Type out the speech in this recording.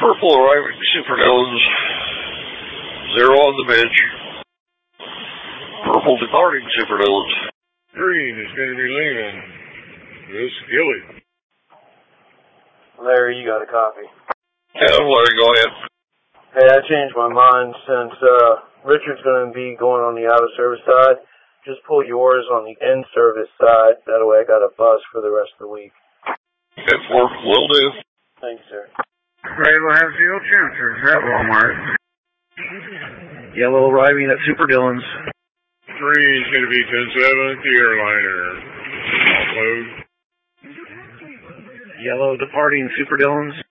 Purple arriving Super Dillons. 0 on the bench. Purple departing Super Dillons. Green is going to be leaving. This Gilly. Larry, you got a copy. Yeah, Larry, go ahead. Hey, I changed my mind since Richard's going to be going on the out-of-service side. Just pull yours on the in-service side. That way I got a bus for the rest of the week. Good work. Will do. Thank you, sir. Ray will have fuel transfers at Walmart. Yellow arriving at Super Dillons. 3 is going to be 10-7, the airliner. Offload. Yellow departing Super Dillons.